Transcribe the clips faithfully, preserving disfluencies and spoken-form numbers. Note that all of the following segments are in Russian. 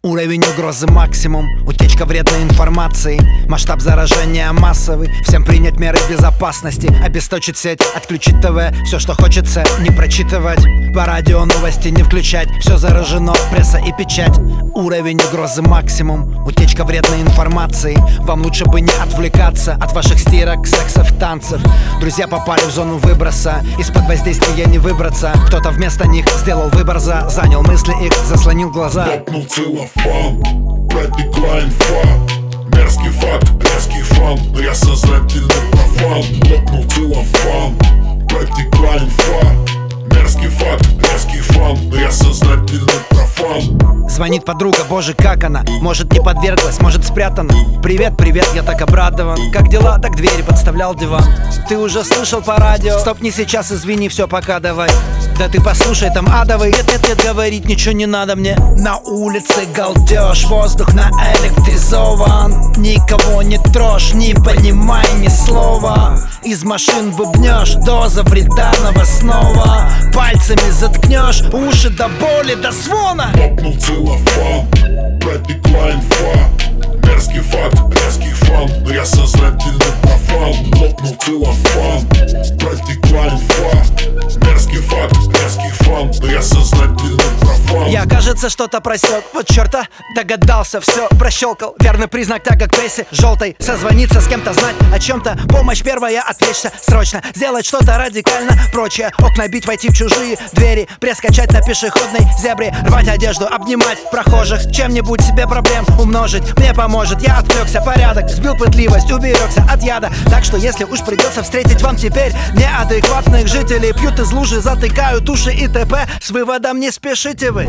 Уровень угрозы максимум, утечка вредной информации, масштаб заражения массовый. Всем принять меры безопасности, обесточить сеть, отключить ТВ, все что хочется не прочитывать, по радио новости не включать, все заражено, пресса и печать. Уровень угрозы максимум, утечка вредной информации. Вам лучше бы не отвлекаться от ваших стирок, сексов, танцев. Друзья попали в зону выброса, из-под воздействия не выбраться. Кто-то вместо них сделал выбор за, занял мысли их, заслонил глаза. Лопнул целлофан, протекла инфа. Мерзкий факт, резкий фан, но я сознательно профан. Лопнул целлофан, протекла инфа. Мерзкий факт, резкий фан, но я сознательно профан. Звонит подруга, боже, как она? Может, не подверглась, может, спрятана. Привет, привет, я так обрадован. Как дела? Так двери подставлял диван. Ты уже слышал по радио? Стоп, не сейчас, извини, все, пока, давай. Да ты послушай, там адовый. Нет, нет, нет, говорить ничего не надо мне. На улице галдеж, воздух наэлектризован. Никого не трожь, не понимай ни слова. Из машин бубнешь, доза вреда новостного. Пальцами заткнешь, уши до боли, до звона. Лопнул целлофан, протекла инфа. Мерзкий факт, резкий фан, но я сознательно профан. Лопнул целлофан, протекла инфа. Мерзкий факт, резкий фан, но я сознательно профан. Я, кажется, что-то просек, вот черта, догадался, все прощелкал. Верный признак, так как прессе желтой. Созвониться с кем-то, знать о чем-то. Помощь первая, отвлечься срочно. Сделать что-то радикально прочее. Окна бить, войти в чужие двери. Пресс качать на пешеходной зебре. Рвать одежду, обнимать прохожих. Чем-нибудь себе проблем умножить мне поможет. Я отвлекся, порядок, сбил пытливость, уберегся от яда. Так что если уж придется встретить вам теперь неадекватных жителей, пьют из лужи, затыкают уши и т.п. С выводом не спешите вы.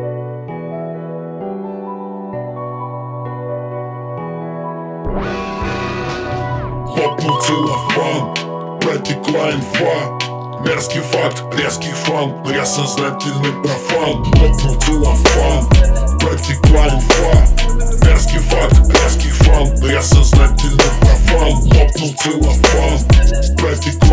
Лопнул целлофан, протекла инфа. Мерзкий факт, резкий фан, но я сознательный профан. Лопнул целлофан, протекла инфа. Мерзкий факт, резкий фан, но я сознательный профан. Лопнул целлофан, протекла